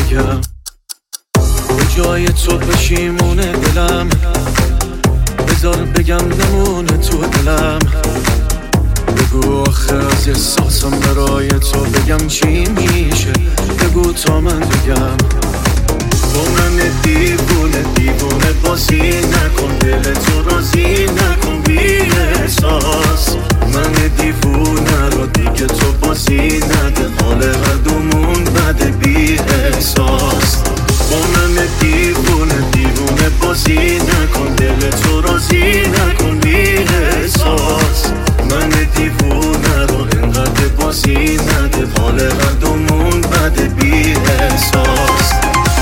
بگم، به جای تو پشیمونه دلم، بذار بگم نمونه تو دلم. بگو آخه از احساسم برای تو بگم چی میشه، بگو تا من بگم. با من دیوونه دیوونه بازی نکن، دل تو راضی نکن بی احساس. من دیوونه رو دیگه تو بازی نده، حال هر دومون بده بی احساس. با من دیوونه دیوونه بازی نکن، دل تو راضی نکن بی احساس. من دیوونه رو انقدر بازی نده، حال هر دومون بده بی احساس.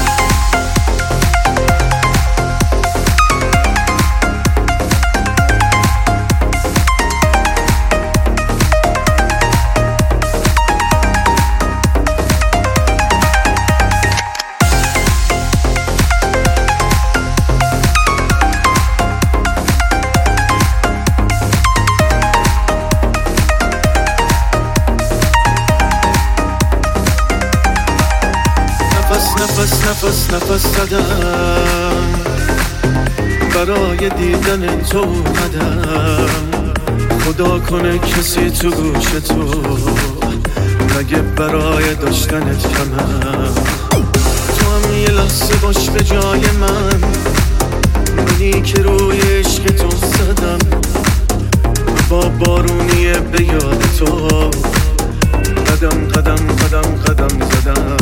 نفس زدم، برای دیدن تو اومدم. خدا کنه کسی تو گوش تو نگه برای داشتنت کمم. تو هم یه لحظه باش به جای من، منی که روی عشق تو زدم. با بارونیه به یاد تو قدم قدم قدم قدم زدم.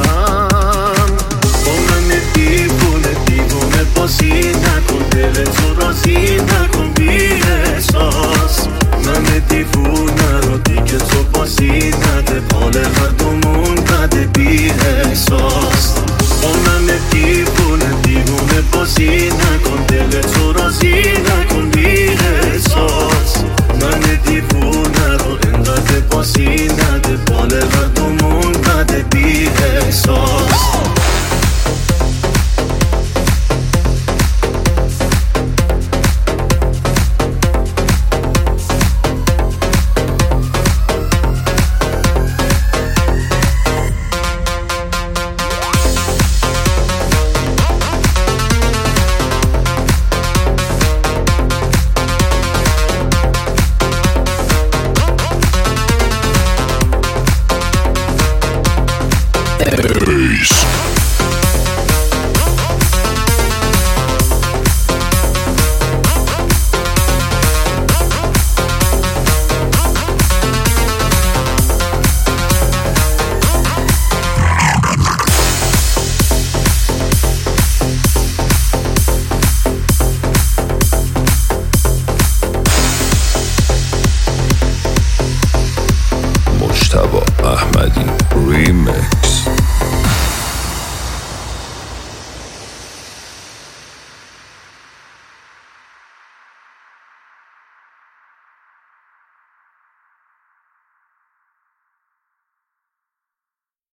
با من دیوونه دیوونه بازی نکن، دل تو راضی نکن بی احساس. من دیوونه رو دیگه تو بازی نده، حال هر دومون بده بی احساس. با من دیوونه دیوونه بازی نکن، دل تو راضی نکن بی احساس. من دیوونه رو انقدر بازی نکن،